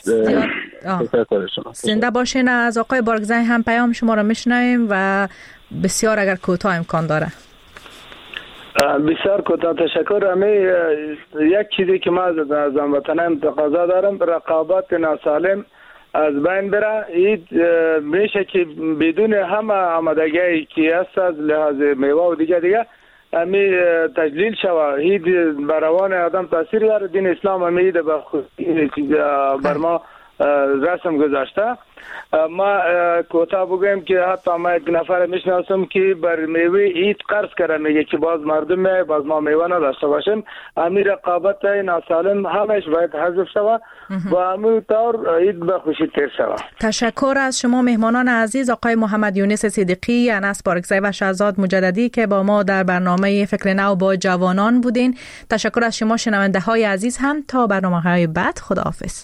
زنده باشین. از آقای بارگزای هم پیام شما را میشنویم و بسیار اگر کوتاه امکان داره. بسیار کوتاه تشکر. یک چیزی که ما از هموطنان تقاضا دارم، رقابت ناسالم از بین بره. این میشه که بدون همه آمادگی که هست از لحاظ میوه و دیگه امی تجلیل شوه. این بروان آدم تاثیر داره. دین اسلام امی بر ما رسم گذاشته. ما کوتاه بگویم که حتی ما یک نفر میشناسم که بر میوه عید قرض کرده، میگه که باز مردم باز ما میوه نداشته باشیم. امی رقابت ناسالم همش باید حذف شوه و امی طور عید به خوشی تیر شوه. تشکر از شما مهمانان عزیز، آقای محمد یونس صدیقی، انس بارگزای و شهزاد مجددی که با ما در برنامه فکر نو با جوانان بودین. تشکر از شما شنونده های عزیز هم. تا برنامه‌های بعد، خداحافظ.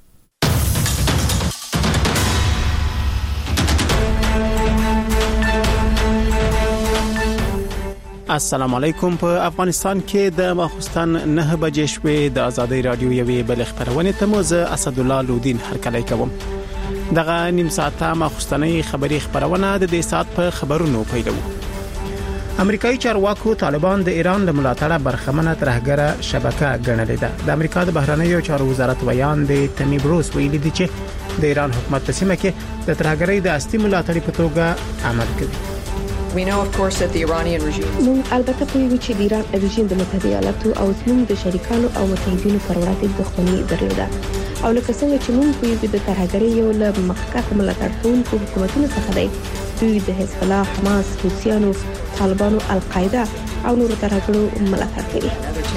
السلام علیکم. په افغانستان کې د ماخوستن 9 بجې شوې د آزادۍ رادیو یوې بل خبرونه ته مو زه اسد الله لودین هرکلی کوم. دغه نیم ساعته ماخوستنۍ خبری خبرونه د دې سات په خبرونو پیلو. امریکایي چارواکو طالبان د ایران له ملاتړه برخمنه ترهګره شبکه ګڼلې ده. د امریکا د بهرنیو چارو وزارت ویان د تمی بروس ویلي دي چې د ایران حکومت په سیمه کې د ترهګرۍ د اصلي ملاتړ په توګه عمل کوي. We know, of course, that the Iranian regime. نو البته پوهیږو چې د ایران رژیم د متحده ایالاتو او زموږ د شریکانو او متحدینو پر وړاندې دښمني درلوده، او لکه څنګه چې موږ پوهیږو د ترهګرۍ یو له مخکښ ملاتړ کوونکو حکومتونو څخه دی. دوی د حزب الله، حماس، حوثیانو، طالبانو، القاعده او نورو ترهګرو ملاتړ کوي.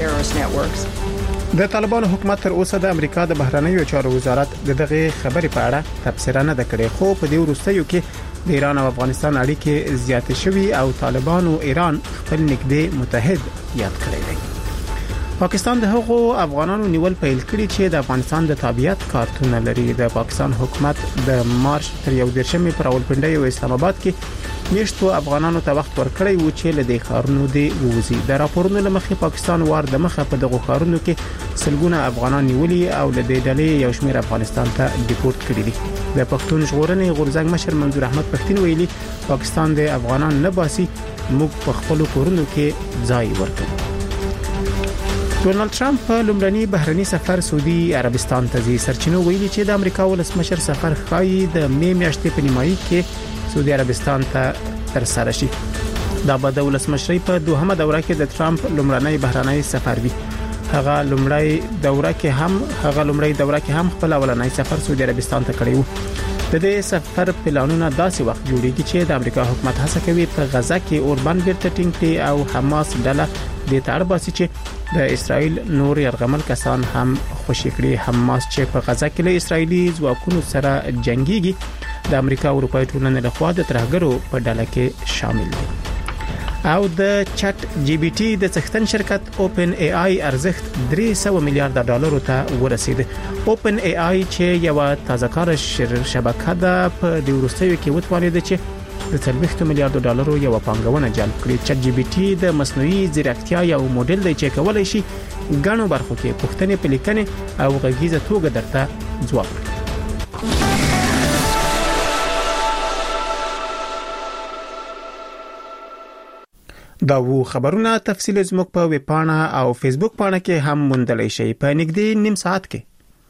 د طالبانو حکومت تر اوسه د امریکا د بهرنیو چارو وزارت دغه خبرې په اړه تبصره نه کړې، خو په دې وروستیو کې د ایران او افغانستان اړیکې زیاتې شوي او طالبان او ایران خپل نږدې متحد یاد کړی دی. پاکستان د هغو افغانانو نیول پیل کړي چې د افغانستان د تابعیت کارتونه لري. د پاکستان حکومت د مارچ تر 11 پر راولپنډي او اسلام آباد کې میشتو افغانانو ته وخت ورکړی و چې له دې ښارونو دی ووزي. د راپورونو لمخې پاکستان وار د مخه په دغه ښارونو کې سلګونه افغانان نیولي او له دې ډلې یو شمېر افغانستان ته ډیپورت کړي دي. د پښتون ژغورنې غورځنګ مشر منظور احمد پښتون ویلي پاکستان د افغانان نه باسي، موږ په خپل کورونو کې ځای ورکړو. ډونالد ټرمپ په لومړني بهرني سفر سعودي عربستان ته ځي. سرچینو ویلي چې د امریکا ولسمشر سفر ښایي د می میاشتې په نیمایي کې سعودي عربستان ته ترسره شي. دا به د ولسمشرۍ په دوهمه دوره کې د ټرمپ لومړنی بهرنی سفر وي. هغه لومړی دوره کې هم خپل اولنی سفر سعودي عربستان ته کړی و. د دې سفر پلانونه داسې وخت جوړیږي چې د امریکا حکومت هڅه کوي په غزه کې اوربند بیرته ټینګ کړي او حماس ډله د تړ باسي چې د اسرائیل نور يرغمل کسان هم خوشی کړي. حماس چې په غزه کې له اسرایلی ځواکونو سره جنگيږي د امریکا او اروپای ټولنې لخوا د ترهګرو په ډله کې شامل دي. او د چټ جی بی ټی د څښتن شرکت اوپن ای آی ارزښت 300 میلیارډ ډالرو ته ورسید. اوپن ای آی چې یو تازه کار شبکه ده په د وروستیو کې وتوانید چې د 30 میلیارډ ډالرو یو پانګونه جلب کړي. چټ جی بی ټی د مصنوعي ځیرکتیا یو موډل دی چې کولای شي غنو برخو کې پوښتنې پلیکنې او غږیزه توګه درته ځواب ورکړي. دا وو خبرونه تفصیل زموږ په ویب پاڼه او فیسبوک پاڼه کې هم موندلای شئ په نږدې نیم ساعت کې.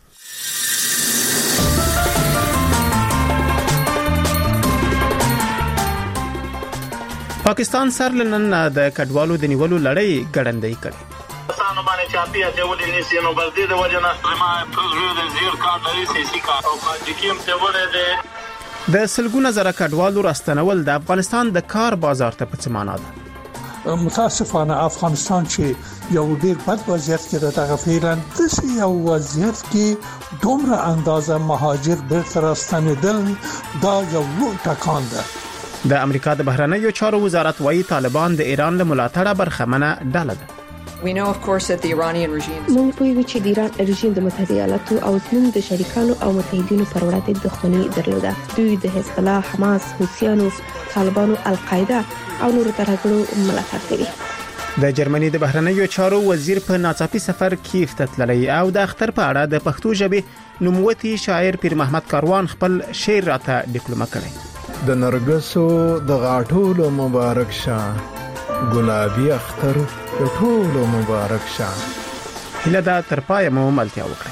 پاکستان سره نن د کډوالو د نیولو لړۍ ګړندۍ کړې. پاکستان باندې چاپیه ته ولې نسی نو بل دې د وجنه ما پرزوی د زیر کار د سیاسي کار او پاکستان ته ولې د سلګونه زره کډوالو راستنول د افغانستان د کار بازار ته په څه معنا ده؟ متاسفانه افغانستان چې یو ډیر بد وضعیت کې راغلی فعلا د یو وضعیت کې دومره اندازه مهاجر بیرته راستنیدل دا یو لوی ټکان ده. د امریکا د بهرنیو چارو وزارت وايي طالبان د ایران له ملاتړه برخمنه ډله ده. We know, of course, that the Iranian regime. موږ پوهیږو چې د ایران رژیم د متحده ایالاتو او زموږ د شریکانو او متحدینو پر وړاندې دښمني درلوده. دوی د حزب الله، حماس، حوثیانو، طالبانو، القاعده او نورو ترهګرو ملاتړ کوي. د جرمني د بهرنیو چارو وزیر په ناڅاپي سفر کیف ته تللی او د اختر په اړه د پښتو ژبې نوموتی شاعر پیر محمد کاروان خپل شعر راته ډیپلومه کړی. د نرګسو د غاټولو مبارک شه، ګلابي اختر د ټولو مبارک شه. هله دا تر پای مو ملتیا وکړي.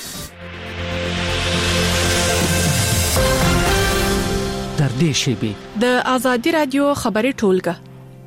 تر دې شیبې د ازادي رادیو خبري ټولګه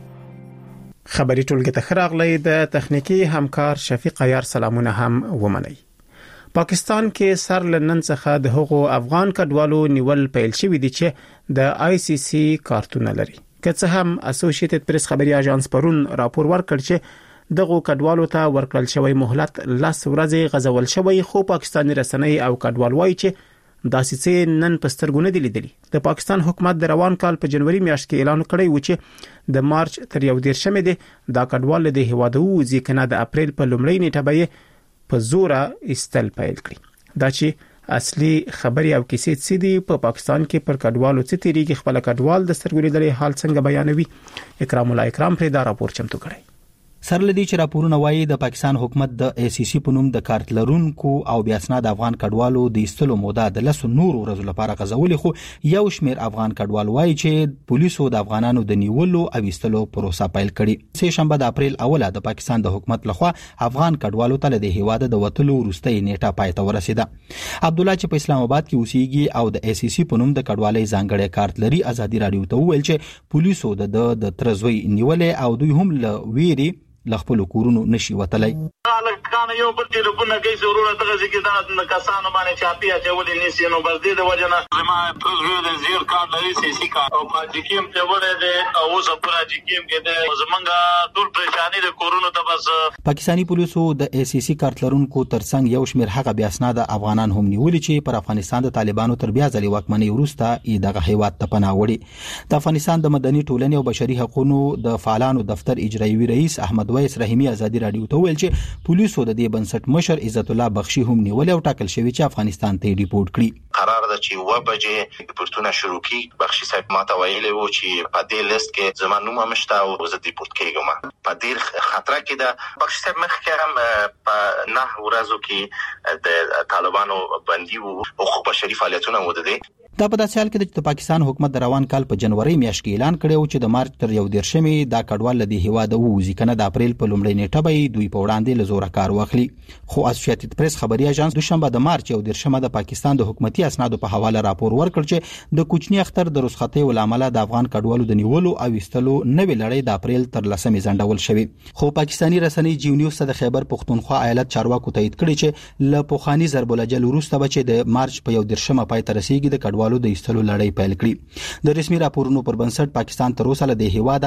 خبري ټولګه ته راغلی د تخنیکی همکار شفیق عیار سلامونه هم ومني. پاکستان کې سر لنن څخه د هغو افغان کډوالو نیول پیل شوی دی چې د آی سی سی کارتونه لري. که څه هم اسوسییټډ پریس خبري اژانس پرون راپور ورکړ چې دغه کډوالو ته ورکړل شوی مهلت 10 ورځې غزول شوی، خو پاکستاني رسنۍ او کډوال وایي چې داسې څه نن پسترګونه دي لیدلي. د پاکستان حکومت د روان کال په جنوري میاشت کې اعلان کړی و چې د مارچ تر 11 دی دا کډوال د هیوادو ځکه د اپریل په لومړۍ نیټه به په زوره استل پیل کړي. دا چې اصلي خبري او کیسې څه دي په پاکستان کې پر کډوالو څه تیریږي، خپل کډوال د سترګوري لري حال څنګه بیانوي. اکرام الله اکرام پر دا راپور چمتو کړی. سر لدی چې راپورونه وایي د پاکستان حکومت د ای سی سی په نوم د کارت لرونکو او بیا اسناد افغان کډوالو د استلو موده د 10 نور ورځې لپاره غځولې، خو یو شمیر افغان کډوال وایي چې پولیسو د افغانانو د نیولو او استلو پروسه پیل کړي. سه شنبه د اپریل اوله د پاکستان د حکومت لخوا افغان کډوالو ته د هیواد د وټلو وروستۍ نیټه پای ته ورسیده. عبد الله چې په اسلام آباد کې اوسېږي او د ای سی سی په نوم د کډوالۍ ځانګړی کارت لري، ازادي رادیو ته وویل چې پولیسو د ترزوی نیولې او دوی هم له ویري لخپل کورونو نشي وتلای. کانه یو بل ټلیفون کوي ضرورت غږی کې دا کسانو باندې چاپی اچولې نسی نو بس دې د وجنه زما پرزو د زیر کارت لري سی سی کارت او پاجکیم ته وره ده او زپرا جکیم کې ده زمونږه ټول پریشانی د کورونو ته بس. پاکستانی پولیسو د ای سی سی کارت لرونکو ترڅنګ یو شمیر هغه بیا اسناد افغانان هم نیولې چې پر افغانستان د طالبانو تر بیا ځلې واکمنۍ وروسته دغه هیواد ته پناه وړي. د افغانستان د مدني ټولنې او بشري حقوقو د فعالانو دفتر اجرایي رئیس احمد ویس رحیمی ازادي رادیو ته ویل چې پولیسو د دې بنسټ مشر عزت الله بخشي هم نیول او ټاکل شوی چې افغانستان ته ریپورت کړي. قرار ده چې و بجې ریپورتونه شروع کی. بخشي صاحب ماته ویلي وو چې په دې لیست کې زما نوم هم شته او زه ریپورت کېږم. په ډیر خطر کې ده. بخشي صاحب مخکې هم په 9 ورځو کې د طالبانو بندي وو او خو بشري فعالیتونه ودرېدل. دا په داسې حال کې د پاکستان حکومت د روان کال په جنوري میاشت کې اعلان کړی و چې د مارچ تر 11 دا کډوال د هیواد ووزي کنه د اپریل په لومړۍ نیټه به دوی په وړاندې لزوره کار واخلي. خو اسوسییټډ پریس خبري اژانس دوشنبه د مارچ 11 د پاکستان د حکومتي اسنادو په حواله راپور ورکړ چې د کوچنی اختر د رخصتۍ ولامل د افغان کډوالو د نیولو او استلو نوې لړۍ د اپریل تر 10 ځنډول شوې. خو پاکستانی رسنۍ جیو نیوز د خیبر پختونخوا ایالت چارواکو تایید کړی چې ل پوخانی ضرب الجل وروسته بچي د مارچ په 11 پای تر رسیدي د کډوالو د استلو لړۍ پیل کړي. د رسمي راپورونو پر بنسټ پاکستان تر اوسه د هیواد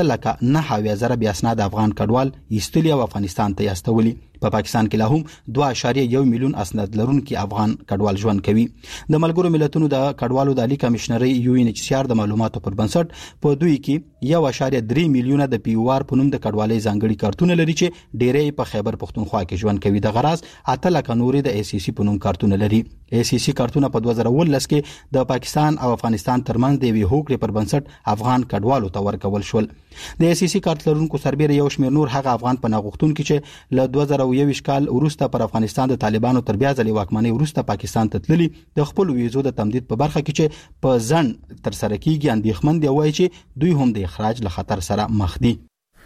8,900,000 بیا اسناد افغان کډوال ایستلي او افغانستان ته یاستولي. په پاکستان کې لا هم 2.1 میلیون اسناد لرونکي افغان کډوال ژوند کوي. د ملګرو ملتونو د کډوالو د عالی کمشنري یو ان ایچ سی آر د معلوماتو پر بنسټ په دوی کې 1.3 میلیونه د پی او آر په نوم د کډوالۍ ځانګړي کارتونه لري چې ډېرې په خیبر پختونخوا کې ژوند کوي. د غراز 8 لک نورې د ای سی سی په نوم کارتونه لري. ای سی سی کارتونه په 2019 کې د پاکستان او افغانستان ترمنځ د وی هوکړې پر بنسټ افغان کډوالو ته ورکول شول. د ای سی سی کارت لرونکو سربېره یو شمېر نور هغه افغان پناه غوښتونکي چې له 2021 کال وروسته پر افغانستان د طالبانو تر بیا ځلې واکمنۍ وروسته پاکستان ته تللي د خپل ویزو د تمدید په برخه کې چې په ځن تر سره کیږي اندېښمن دي وایي چې دوی هم د اخراج له خطر سره مخ دي.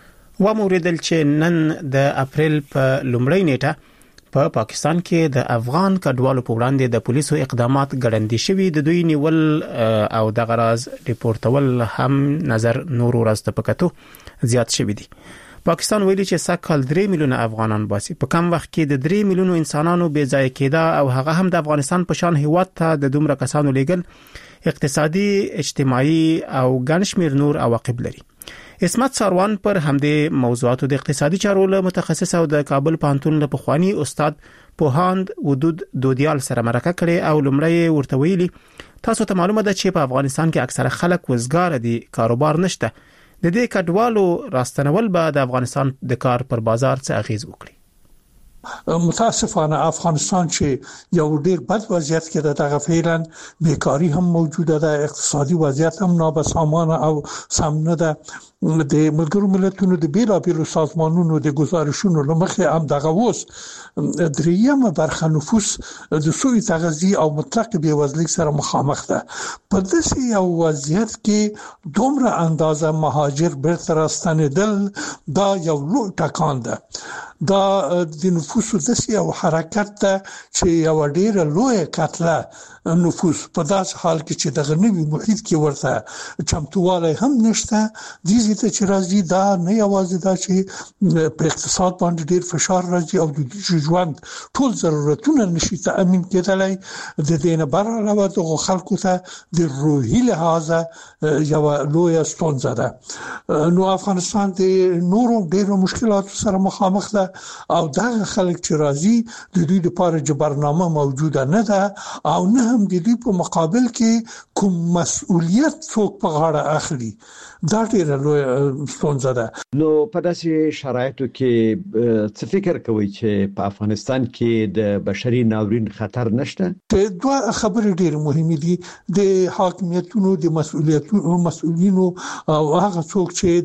و موریدل چې نن د اپریل په لومړۍ نیټه په پاکستان کې د افغان کډوالو په وړاندې د پولیسو اقدامات ګړندې شوي. د دوی نیول او د غراز ریپورتول هم نظر نور ورځ په کتو زیات شوي دي. پاکستان ویلي چې سکهال 3 میلیونه افغانان باسي. په کم وخت کې د 3 میلیونو انسانانو بې ځای کېدا او هغه هم د افغانستان په شان هیواد ته د دومره کسانو لیږل اقتصادي، اجتماعي او ګڼ شمېر نور عواقب لري. اسمت ساروان پر همدې موضوعاتو د اقتصادي چارو له متخصص او د کابل پوهنتون له پخوانی استاد پوهاند ودود دودیال سره مرکه کړې او لومړی ورته ویلي تاسو ته معلومه ده چې په افغانستان کې اکثره خلک وزګار دي، کاروبار نشته. د دې کډوالو راستنول به د افغانستان د کار پر بازار څه اغیز وکړي. متاسفانه افغانستان چې یو ډیر بد وضعیت کې ده، دغه فعلا بیکاری هم موجوده ده، اقتصادي وضعیت هم نابسامانه او سم نه ده. د ملګرو ملتونو د بیلابیلو سازمانونو د گزارشونو لمخې هم دغه اوس دریمه برخه نفوس د سوء تغذیه او مطلق بیوزلۍ سره مخامخ ده. په داسې یو وضعیت کې دومره اندازه مهاجر بیرته راستنیدل دا یو لوی ټکان ده. دا د نفوسو داسې یو حرکت ده چې یو ډیره لوی کتله نفوس په داس حال کې چې د غنوي محیط کې ورته چمتواله هم نشته د دې چې راځي دا نه یوازې دا چې په اقتصاد باندې ډیر فشار راځي او د ژوند ټول ضرورتونه نشي تامین کېدلای د دې نه بر علاوه د خلکو ته د روحي لحاظه یو لوی ستونزه ده. نو افغانستان د نورو ډیرو مشکلاتو سره مخامخ ده او دا خلک چې راځي د دوی لپاره جبرنامه موجوده نه ده او نه هم د دوی په مقابل کې کوم مسؤلیت څوک په غاړه اخلي. دا ډیره لوی ستونزه ده. نو په داسې شرایطو کې څه فکر کوي چې په افغانستان کې د بشري ناورین خطر نشته؟ دوه خبرې ډیره مهمه دي. د حاکمیتونو د مسؤلینو او هغه څوک چې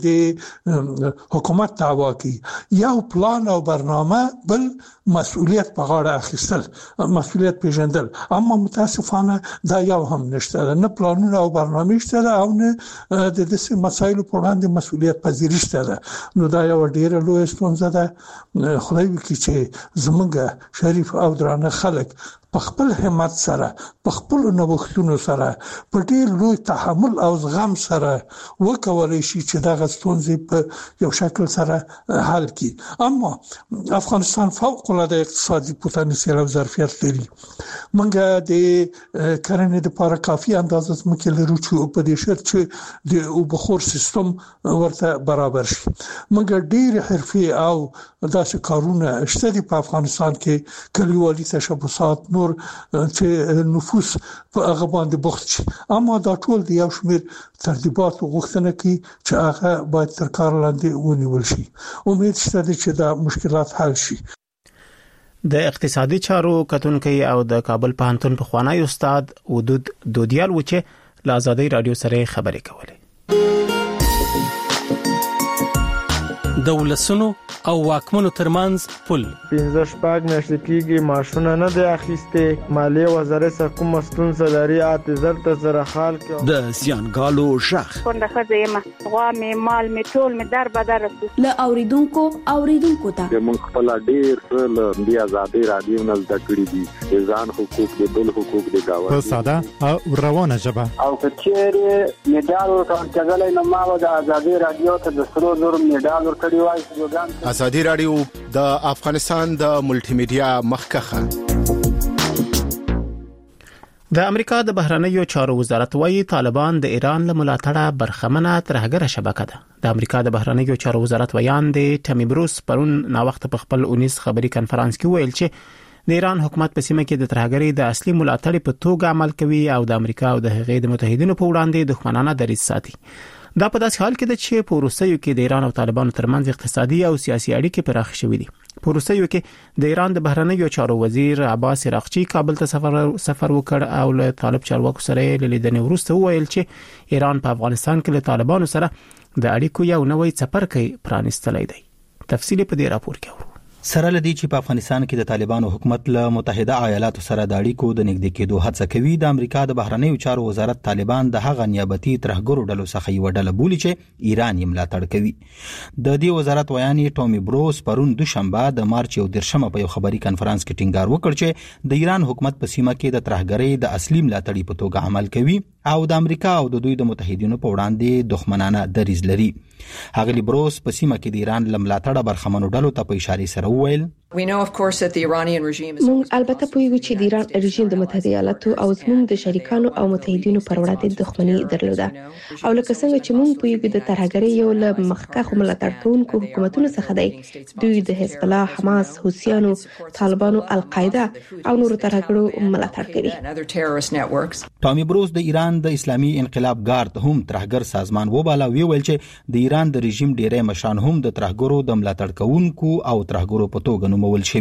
د حکومت دعوا کوي یو پلان او برنامه بل مسؤلیت په غاړه اخیستل مسؤلیت پیژندل، اما متاسفانه دا یو هم نشته. نه پلانونه او برنامه شته او نه د دې مسایلو په وړاندې مسؤلیت پذیری شته. نو دا یو ډیره لوی ستونزه ده. خدای وکړي چې زمونږ شریف او درانه خلک په خپل همت سره په خپل نوښتونو سره په ډیر لوی تحمل او زغم سره وکولای شي چې دا ستونزې په یو شکل سره حل کړي. اما افغانستان فوق العاده اقتصادي پوتنسیال او ظرفیت لري. موږ د کرنې لپاره کافي اندازه ځمکه لرو چې په دې شرط چې د اوبخور سیستم ورته برابر شي. موږ ډیر حرفي او داسې کارونه شته په افغانستان کې کلیوالي تشبثات نور چې نفوس په هغه باندې بوخت شي. اما دا ټول د یو شمېر ترتیبات غوښتنه کوي چې هغه باید تر کار لاندې ونیول شي. امید شته چې دا مشکلات حل شي. د اقتصادي چارو کتونکي او د کابل پوهنتون پخوانی استاد ودود دودیال و چې له آزادۍ رادیو سره خبرې کولې. د ولسونو او واکمنو ترمنځ پل 15 شپږ میاشتې کېږي ماشونه نه دی اخیسته. مالیه وزارت کوم ستونزه لري اعتذار ته سره حال کې د زیانګالو شخ څنګه خزیمه غوا می مال می ټول می در بدر له اوریدونکو ته موږ خپل ډیر له بیا آزادۍ رادیو نه زده کړی دي ځان حقوق د بل حقوق د گاوه په ساده او روانه ژبه او کچېره میډال ورکړل نه ما د آزادۍ رادیو ته د سرو زر میډال ورکړی وای. آزادۍ رادیو د افغانستان د ملټي میډیا مخکخه. د امریکا د بهرنیو چارو وزارت وايي طالبان د ایران له ملاتړه برخمنه ترهګره شبکه ده. د امریکا د بهرنیو چارو وزارت ویان د ټمی بروس پرون نا وخت په خپل 19 خبري کانفرنس کې ویل چې د ایران حکومت په سیمه کې د ترهګرۍ د اصلي ملاتړ په توګه عمل کوي او د امریکا او د هغې د متحدینو په وړاندې دښمنانه دریځ ساتي. دا په داسې حال کې ده چې په روسیو کې د ایران او طالبانو ترمنځ اقتصادي او سیاسي اړیکې پراخ شوې دي. په روسیو کې د ایران د بهرنیو چارو وزیر عباس عراقچی کابل ته سفر وکړ او له طالب چارواکو سره لیدنې وروسته وویل چې ایران په افغانستان کې له طالبانو سره د اړیکو یو نوې څپرکی پرانستلی دی. تفصیل په دې راپور کې اورو. سره لدی چې په افغانستان کې د طالبانو حکومت له متحده ایالاتو سره د اړیکو د نږدې کېدو هڅه کوي، د امریکا د بهرنیو چارو وزارت طالبان د هغه نیابتي ترهګرو ډلو څخه یو ډله بولي چې ایران یې ملاتړ کوي. د دې وزارت ویاني ټومي بروس پرون دوشنبه د مارچ 13 په یو خبري کانفرنس کې ټینګار وکړ چې د ایران حکومت په سیمه کې د ترهګرۍ د اصلي ملاتړي په توګه عمل کوي او د امریکا او د دوی د متحدینو په وړاندې دښمنانه دریځ لري. هغه بروس په سیمه کې د ایران لملاتړه برخمنو ډلو ته په اشاره سره وویل موږ البته پوهیږو چې د ایران رژیم د متحده ایالاتو او زموږ د شریکانو او متحدینو پر وړاندې دښمني درلوده او لکه څنګه چې موږ پوهیږو د ترهګرۍ یو له مخکښو ملاتړ کوونکو حکومتونو څخه دی. دوی د حزب الله، حماس، حوثیانو، طالبانو، القاعده او نورو ترهګرو ملاتړ کوي. ټامي بروس د ایران د اسلامي انقلاب ګارد هم ترهګر سازمان وباله، ویل چې د ایران د رژیم ډیری مشران هم د ترهګرو د ملاتړ کوونکو او ترهګرو په توګه نومول شوي.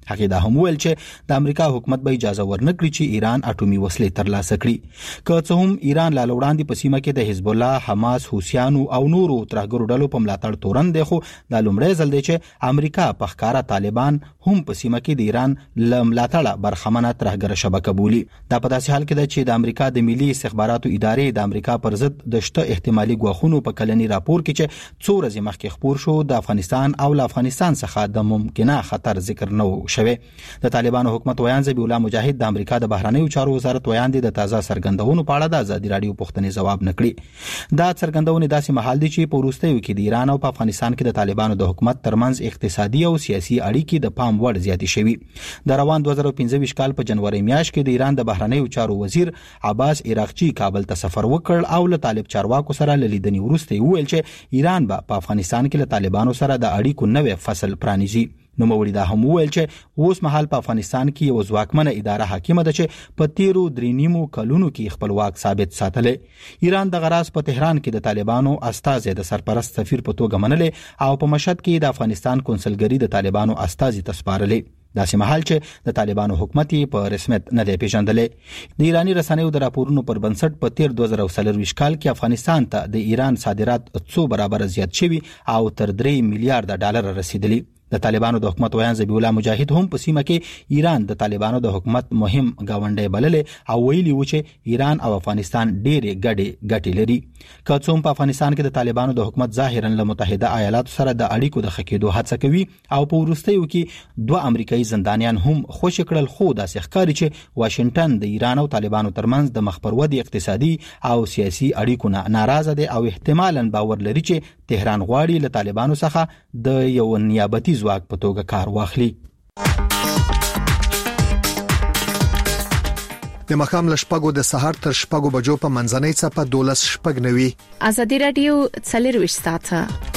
هغه دا هم ویل چې د امریکا حکومت به اجازه ورنکړي چې ایران اټومي وسلې ترلاسه کړي. که څه هم ایران لا وړاندې په سیمه کې د حزب الله، حماس، حوثیانو او نورو ترهګرو ډلو په ملاتړ تورن دی، خو د لومړی ځل دی چې امریکا په ښکارا طالبان هم په سیمه کې د ایران له ملاتړه برخمنه ترهګره شبکه بولي. دا په داسې حال کې ده چې د امریکا د ملي استخباراتو ادارې د امریکا پر ضد د شته احتمالي ګواښونو په کلني راپور کې چې څو ورځې مخکې خپور شو د افغانستان او له افغانستان څخه د ممکنه خطر ذکر نه شوی. د طالبانو حکومت ویان ذبیح الله مجاهد د امریکا د بهرنیو چارو وزارت ویان د تازه څرګندونو په اړه د ازادي راډیو پوښتنې جواب نکړي. دا څرګندونې داسې مهال دي چې په وروستیو کې د ایران او په افغانستان کې د طالبانو د حکومت ترمنځ اقتصادي او سیاسي اړیکې د پام وړ زیاتې شوي. د روان 2015 کال په جنوري میاشت کې د ایران د بهرنیو چارو وزیر عباس عراقچی کابل ته سفر وکړ او له طالب چارواکو سره لیدنې وروسته ویل چې ایران به په افغانستان کې له طالبانو سره د اړیکو نوې فصل پرانیزي. نو موري دا هم ویل چې اوس مهال په افغانستان کې یو ځواکمنه اداره حاکمه ده چې په تیرو 3 کلونو کې خپل واک ثابت ساتلې. ایران د غراس په تهران کې د طالبانو استازي د سرپرست سفیر په توګه منلې او په مشهد کې د افغانستان کنسلګری د طالبانو استازي تسپارلې. داسې مهال چې د طالبانو حکومت په رسمیت نه دی پیژندلې. د ایرانی رسنیو د راپورونو پر بنسټ په تیر 2024 کال کې افغانستان ته د ایران صادرات 2 برابر زیات شوي او تر 3 میلیارډ ډالر رسیدلي. د طالبانو د حکومت ویان ذبیح الله مجاهد هم په سیمه کې ایران د طالبانو د حکومت مهم گاونډي بللې او ویلي و چې ایران او افغانستان ډېرې ګټې لري. که څوم په افغانستان کې د طالبانو د حکومت ظاهرا له متحده ایالاتو سره د اړیکو د خکېدو هڅه کوي او په وروستیو کې 2 امریکایي زندانیان هم خوشی کړل، خو داسې ښکاري چې واشنگټن د ایران او طالبانو ترمنځ د مخ پر ودې اقتصادي او سیاسي اړیکو نه ناراضه دي او احتمالاً باور لري چې تهران غواړي له طالبانو څخه د یو نیابتي ځواک په توګه کار واخلي. د مخام لشپګو د سحر تر شپګو بجو په منځنۍ څپه 12 شپګ نوي. ازادي رادیو 24 ساعته.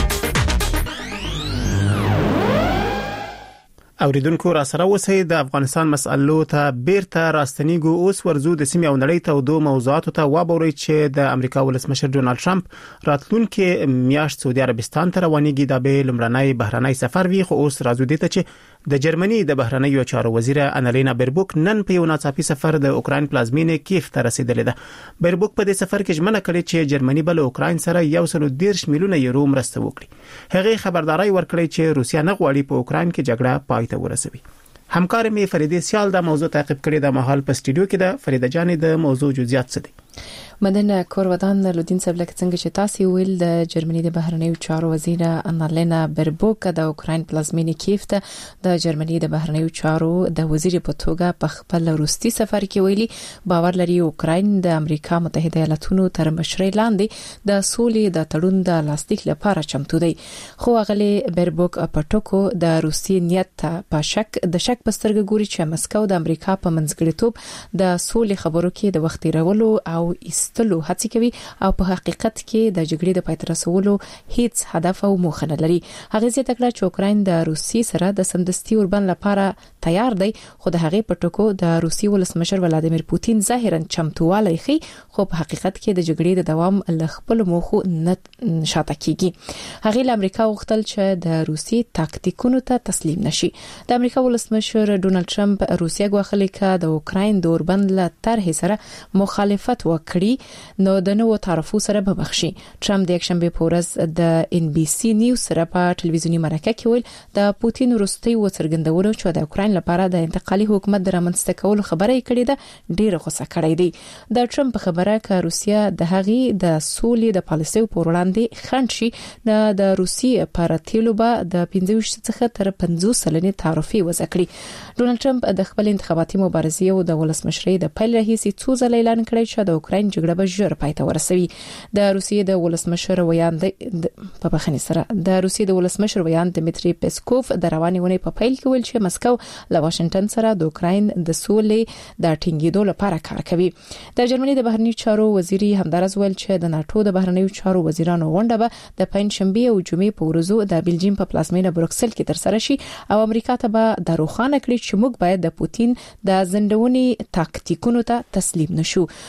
اوریدونکو را سره اوسئ. د افغانستان مسألو ته بیرته راستنیږو. اوس ورزو د سیمې او نړۍ ته دوه موضوعاتو ته وابورئ چې د امریکا ولسمشر ډونالد ټرمپ راتلونکي میاشت سعودي عربستان ته روانېږي. دا به لمړنی بهرنی سفر وي، خو اوس راځو دي ته چې د جرمني د بهرنیو چارو وزیر انالینا بیربوک نن په یو ناڅاپي سفر د اوکراین پلازمینې کیف ته رسیدلې ده. بیربوک په دې سفر کې ژمنه کړې چې جرمني بل اوکراین سره 110 میلیونه یورو مرسته وکړي. هغه خبرداري ورکړې چې روسیا نه غواړي په اوکراین کې جګړه پای ته ورسوي. همکار می فریده سیال دا موضوع تعقیب کړی د محل په سټوډیو کې د فریده جانې د موضوع جزئیات څه دي؟ مدن کورودان لودین سبلک څنګه چې تاسو ویل د جرمني د بهرنیو چارو وزیر انالینا بیربوک د اوکراین پلازمینې کیف ته د جرمني د بهرنیو چارو د وزیر په توګه په خپل روسي سفر کې ویلي باور لري اوکراین د امریکا متحده ایالاتونو تر مشرۍ لاندې د سولې د تړون د لاسلیک لپاره چمتو دی. خو غلي بیربوک په ټکو د روسي نیت په شک پسترګ ګوري چې مسکو د امریکا په منځګړیتوب د سولې خبرو کې د وخت رولو او استلو هڅه کوي او په حقیقت کې د جګړې د پای ته رسولو هیڅ هدف او موخه نه لري. هغه زیاته کړه چې اوکراین د روسي سره د سمدستي اوربند لپاره تیار دی، خو د هغې په ټکو د روسي ولسمشر ولادیمیر پوتین ظاهرا چمتووالی ښيي، خو په حقیقت کې د جګړې د دوام له خپل موخو نه شاته کیږي. هغه له امریکا غوښتل چې د روسي تاکتیکونو ته تسلیم نشي. د امریکا ولسمشر ډونالد ټرمپ روسیا غوښتل چې د اوکراین د اوربند له طرحې سره مخالفت وکړي نو د نوو تعرفو سره به بخشي. ټرمپ د یکشنبه په ورځ د NBC نیوز سره په ټلویزیونی مرکه کې ویل د پوتین وروستي وڅرګندونو چې د اوکراین لپاره د انتقالي حکومت د رامنځته کولو خبره یې کړې ده ډیره غوسه کړې دي. د ټرمپ خبره ک روسیا د هغې د سولې د پالیسۍ په وړاندې خنډ شي د روسي پاراتیلو به د 15 څخه تر 50 سلنې تعرفي وضع کړي. ډونالد ټرمپ د خپل انتخاباتي مبارزې او د ولسمشرۍ د پیل راهیسي څو ځله اعلان کړی چې د اوکراین جګړه به ژر پای ته ورسوي. د روسیې د ولسمشر ویان په بخښنې سره د روسیې د ولسمشر ویان دمیتری پیسکوف د روانې ونې په پیل کې ویل چې مسکو له واشنگټن سره د اوکراین د سولې د ټینګېدو لپاره کار کوي. د جرمني د بهرنیو چارو وزیر همدارس ویل چې د ناتو د بهرنیو چارو وزیرانو غونډه به د پنځشنبه او جمعې په ورځو د بلجیم په پلازمینه بروکسل کې ترسره شي او امریکا ته به د روښانه کړي چې موږ باید د پوتین د زندونې تاکتیکونو ته تسلیم نشو. د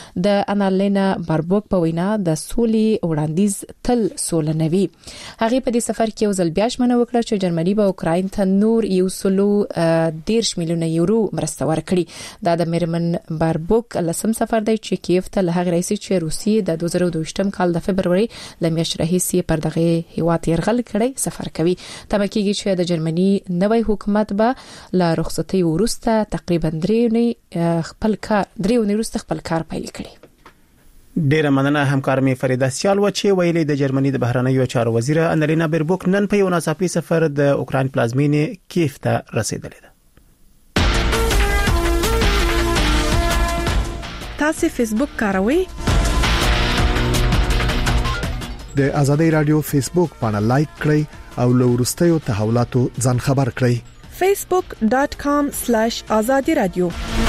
انالینا باربوک په وینا د سولې وړاندیز تل سولنوي. هغه په دې سفر کې ځل بیا ژمنه وکړه چې جرمني به اوکراین ته نور 110 میلیون یورو مرسته ورکړي. دا د میرمن باربوک لسم سفر دی چې کیف ته له هغه رئیس چې روسیې د 2022 کال د فبرवरी لمیاشتې راهیسې پر دغه هیواد يرغل کړي سفر کوي. تمه کېږي چې د جرمني نوې حکومت به لا رخصتي ورسته تقریبا 3 ونې وروسته خپل کار پیل کړي. ډیره مننه همکار می فریده سیال و چې ویلي د جرمني د بهرنیو چارو وزیر انالینا باربوک نن په یو ناڅاپي سفر د اوکراین پلازمینې کیف ته رسیدلې ده. تاسو فیسبوک کاروئ؟ د ازادي رادیو فیسبوک باندې لایک کړئ او له وروستیو تحولاتو ځان خبر کړئ. facebook.com/azadi radio.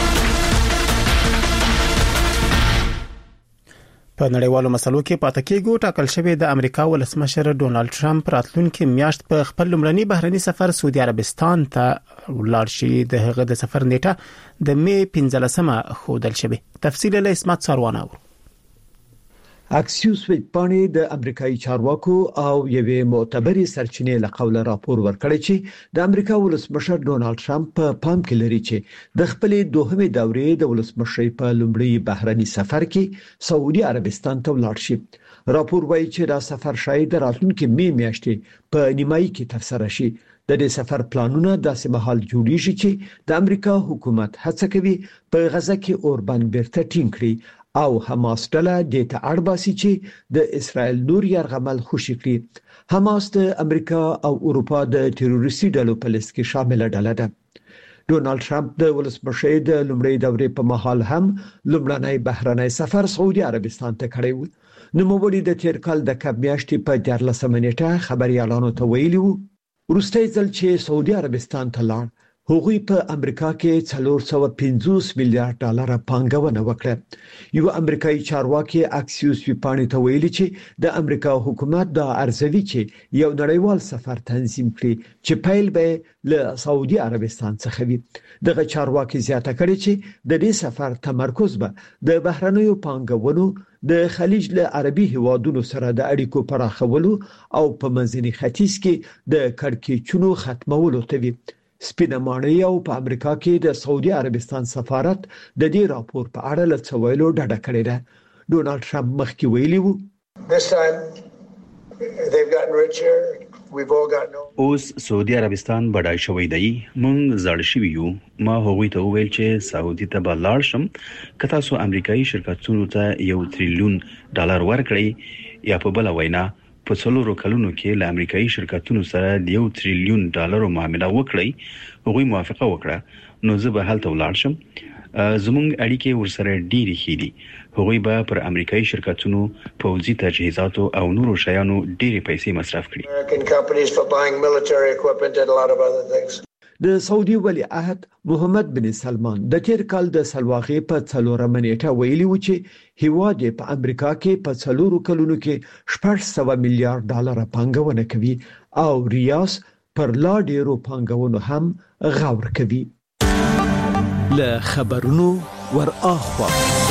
په نړیوالو مسلو کې پاتې کېږي ټاکل شوی د امریکا ولسمشر ډونالد ټرمپ راتلونکي میاشت په خپل لومړني بهرني سفر سعودي عربستان ته ولاړ شي. د هغه د سفر نیټه د می 15مه خودل شوی. تفصیل له اسمت ساروانه و. اکسیوس ویپانی د امریکایي چارواکو او یوې معتبرې سرچینې له قوله راپور ورکړی چې د امریکا ولسمشر ډونالد ټرمپ په پام کې لري چې د خپلې دوهمې دورې د ولسمشر په لومړي بهرني سفر کې سعودي عربستان ته ولاړ شي. راپور وایي چې دا سفر شاید راتلونکي می میاشتې په نیمایي کې ترسره شي. د دې سفر پلانونه داسې مهال جوړیږي چې د امریکا حکومت هڅه کوي په غزه کې اوربند بیرته ټینګ کړي او حماس ډله د ته اړباسي چې د اسرائیل نور يرغمل خوشي کړي. حماس د امریکا او اروپا د تروریستي ډلو په لیست کې شامل ډله ده. ډونالد ټرمپ د ولسمشر د لومړۍ دورې په مهال هم لومړنی بهرنی سفر سعودي عربستان ته کړی و. نوموړي د تیر کال د کب میاشتې په 14 نیټه خبريالانو ته ویلي وو وروستي ځل چې سعودي عربستان ته لاړ هغوی په امریکا کې 450 میلیارډ ډالر پانګونه وکړه. یو امریکایي چارواکي اکسیوس ویپانی ته ویلي چې د امریکا حکومت دا ارزوي چې یو نړیوال سفر تنظیم کړي چې پیل به له سعودي عربستان څخه وي. دغه چارواکي زیاته کړي چې د دې سفر تمرکز به د بهرنیو پانګونو د خلیج له عربي هیوادونو سره د اړیکو پراخولو او په منځني ختیځ کې د کړکېچونو ختمولو ته وي. سپینه ماڼۍ او په امریکا کې د سعودي عربستان سفارت د دې راپور په اړه له څویلو ډډه کړې ده. ډونالد ټرمپ مخکې ویلي وو اوس سعودي عربستان بډای شوی دی، مونږ زړ شوی یو. ما هغوی ته وویل چې سعودي ته به لاړ شم که تاسو امریکایي شرکتونو ته $1 تریلیون ورکړئ یا په بل وینا په 4 کلونو کې له امریکایي شرکتونو سره د $1 تریلیون معامله وکړي. هغوی موافقه وکړه نو زه به هلته ولاړ شم. زموږ اړیکې ورسره ډېرې ښې دي. هغوی به پر امریکایي شرکتونو پوځي تجهیزاتو او نورو شیانو ډېرې پیسې مصرف کړي. د سعودي ولی عهد محمد بن سلمان د تیر کال د سلواغې په 4 نیټه ویلي و چې هیواد په امریکا کې په 4 کلونو کې $600 میلیارډ پانګونه کوي او ریاض پر لا ډیرو پانګونو هم غور کوي. له خبرونو ور اخوا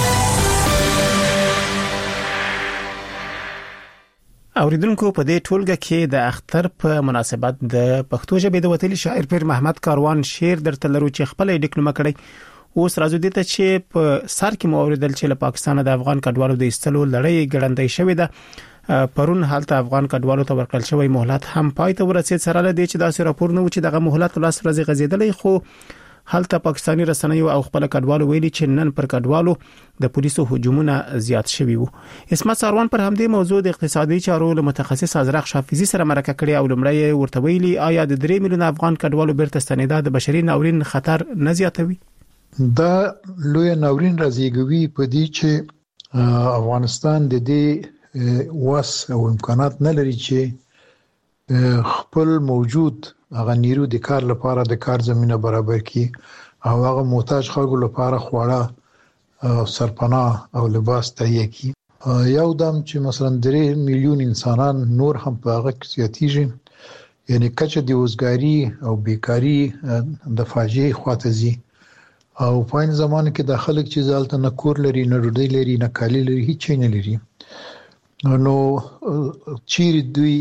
اوریدونکو په دې ټولګه کې د اختر په مناسبت د پښتو ژبې د وتلي شاعر پیر محمد کاروان شعر درته لرو چې خپل ډیکلمه کړی. اوس راځو دې ته چې په سر کې موریدل چې له پاکستان د افغان کډوالو د ایستلو لړۍ ګړندۍ شوې ده. پرون حالت افغان کډوالو ته ورکړل شوی مهلت هم پای ته ورسید. سره له دې چې داسې راپور نه و چې دغه مهلت لاس ورځې غزیدلې، خو حالت پاکستانی رسنیو او خپل کډوالو ویلي چې نن پر کډوالو د پولیسو هجومونه زیات شوي وو. اسمت ساروان پر همدې موضوع د اقتصادي چارو له متخصص ازرق شافعي سره مرکه کړې او لمړی ورته ویلي آیا د 3 میلیون افغان کډوالو بیرته ستنېدا د بشري ناورین خطر نه زیاتوي؟ دا لوی ناورین راځيږي په دې چې افغانستان د دې واس او امکانات نه لري چې خپل موجود هغه نیرو د کار لپاره د کار زمينه برابر کړي او هغه محتاج خلکو لپاره خواړه او سرپناه او لباس تهیه کړي. یو دم چې مثلا 3 میلیون انسانان نور هم په هغه کې زیاتېږي، یعنی کچه د وزګاری او بیکاری د فاجعه خواته زی او په ان زمانه کې د خلک چې ځالته نه کور لري نه ډوډۍ لري نه کالی لري هیڅ نه لري نو چیرې دوی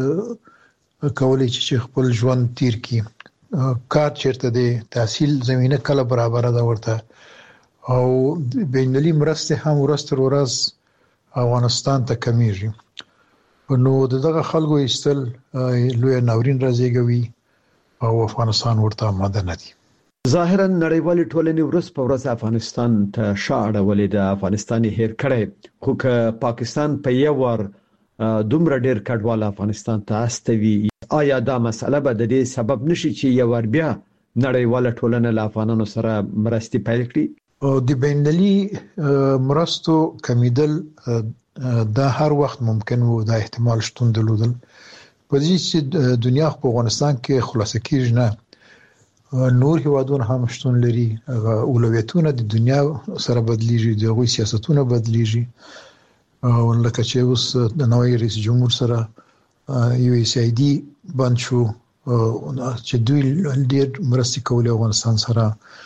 کولای چې خپل ژوند تیر کړي کار چیرته دی تحصیل زمينه کله برابر ده ورته او بینالمللي مرسته هم ورستر ورځ افغانستان ته کمیږي نو دغه خلکو استل لوی ناورین راځيږي او افغانستان ورته آماده نه دي ظاهرا نړیوال ټولنې ورس په ورځ افغانستان ته شاړه ولې د افغانستاني هیر کړي خو که پاکستان په یو ور دومره ډیر کډوال افغانستان ته استوي آیا دا مسله به د دې سبب نشي چې یو ور بیا نړیوال ټولنه له افغانانو سره مرستي پیل کړي او د بینالمللي مرستو کمیدل دا هر وخت ممکن وو دا احتمال شتون درلودل په دې چې دنیا په افغانستان کې خلاصه کیږي نه نور هیوادونه هم شتون لري اولویتونه د دنیا سره بدلیږي د غوي سیاستونه بدلیږي او لکه چې اوس د نوې رئیس جمهور سره USAID بند شو چې دوی ډېر مرستې کولې افغانستان سره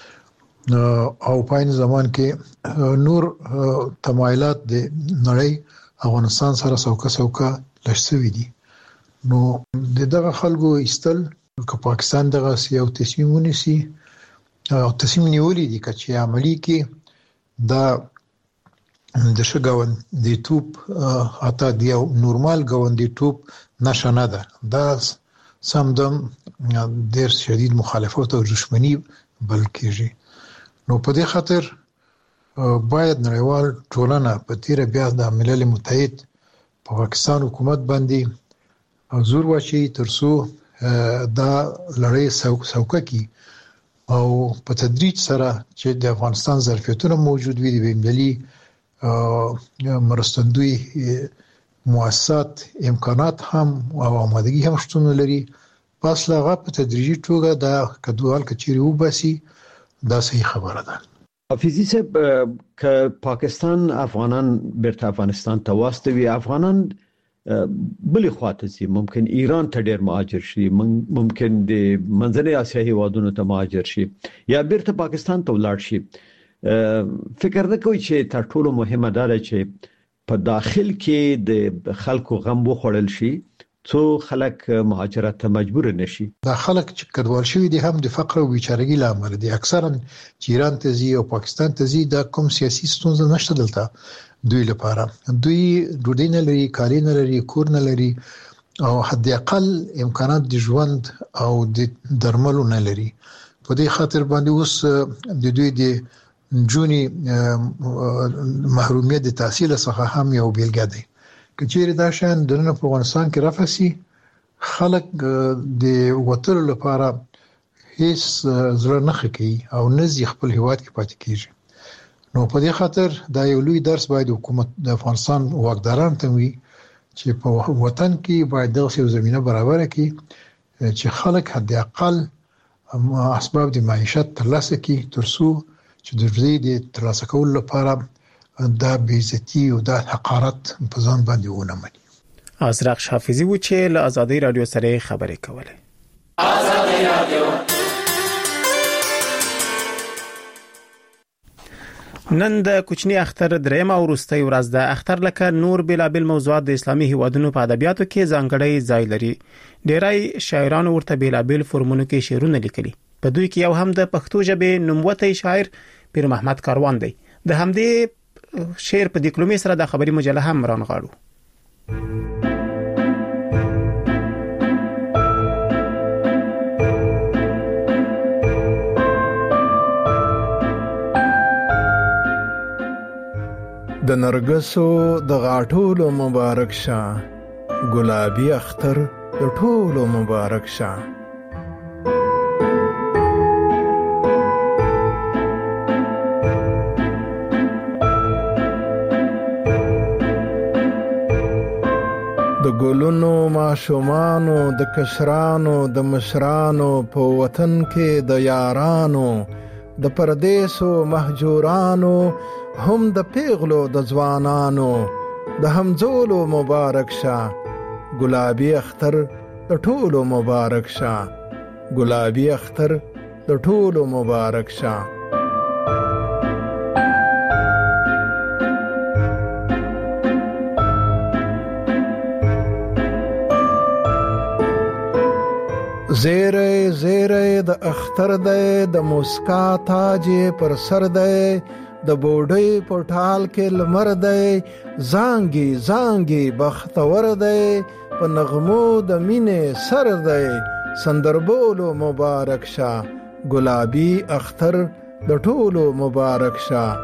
او په این زمان کې نور تمایلات د نړۍ افغانستان سره څوکه لښتوي دي نو دغه خلکو استل که پاکستان دغه یو تصمیم ونیسي او تصمیم نیولې دي چې عملی کې دا د شګوندې توپ اته دی نورمال ګوندې توپ نشانه ده دا سمدم ډېر شدید مخالفت او دښمنی بلکې نو په دې خاطر باید نړیوال ټولنه په تیر بیا د ملل متحد په پاکستان حکومت باندې زور واچي ترڅو دا لړۍ څوکه کی او په تدریج سره چې د افغانستان ظرفیتونه موجود وي د بینالمللي مرستندوی مؤسسات امکانات هم او آمادگی هم شتون لري پس لاغه په تدریجي توګه دا کډوال کچيري وباسي دا صحیح خبره ده حافظي صاحب که پاکستان افغانان بیرته افغانستان ته واستوي افغانان بلې خواته سي ممکن ایران ته ډیر مهاجر شي ممکن د منځنۍ اسیا هیوادونو ته مهاجر شي یا بیرته پاکستان ته ولاړ شي فکر نه کوي چې تر ټولو مهمه ده چې په داخل کې د خلکو غم وخوړل شي څو خلک مهاجرت ته مجبور نشي دا خلک چې کډوال شوی دي هم د فقر او بیچارهګۍ لامل دي اکثرا چې ایران ته ځي او پاکستان ته ځي دا کوم سیاسي ستونزه نشته دلته دوی لپاره دوی ډوډۍ نه لري کالي نه لري کور نه لري او حد اقل امکانات د ژوند او د درملو نه لري په دې خاطر باندې اوس د دوی د جونی محرومیت د تحصیل څخه هم یو بیلګه ده کچېره دا شان د نن په افغانستان کې رافسي خلک د وټل لپاره هیڅ زړه نه خکې او نزي خپل هیواد کې پاتې کیږي نو په دې خاطر دا یو لوی درس باید حکومت د افغانستان واکداران ته وي چې په وطن کې باید دغه زمينه برابر کړي چې خلک حد اقل اسباب د معیشت ترلاسه کړي ترڅو چې د دې د ترلاسه کولو لپاره دا بیزتی او دا حقارت په ځان باندې ونه مني ازرق حافظي و چې له آزادۍ رادیو سره خبرې کوله آزادۍ رادیو نن د کوچنی اختر درېمه ورستۍ ورځ د اختر لکه نور بلابل موضوعات د اسلامي هیوادونو په ادبیاتو کې ځانګړی ځای لري ډېرای شاعرانو ورته بلابل فرمونو کې شعرونه لیکلي په دوی کې یو هم د پښتو ژبې نوموتی شاعر پیر محمد کاروان دی د همدې شعر په ډیکلومي سره د خبري مجله هم رانغاړو د نرګسو د غاټولو مبارک شه ګلابي اختر د ټولو مبارک شه د ګلونو ماشومانو د کشرانو د مشرانو په وطن کې د یارانو د پردیسو مهجورانو هم د پیغلو د ځوانانو د همزولو مبارک شه ګلابي اختر د ټولو مبارک شه ګلابي اختر د ټولو مبارک شه زیره زیره د اختر دی د مسکا تاج پر سر دی د بوډۍ په ټال کې لمر دی زانګي زانګي بختور دی په نغمو د مینې سر دی سندربولو مبارک شه ګلابي اختر د ټولو مبارک شه